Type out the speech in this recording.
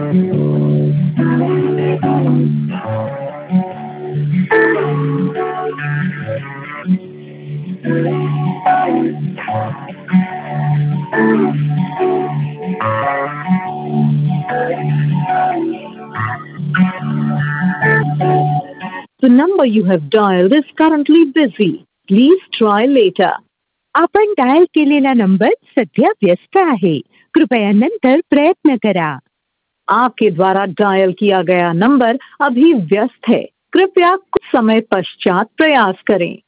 The number you have dialed is currently busy. Please try later. आपण dial केलेला number सध्या व्यस्त आहे. कृपया नंतर प्रयत्न करा. आपके द्वारा डायल किया गया नंबर अभी व्यस्त है. कृपया कुछ समय पश्चात प्रयास करें.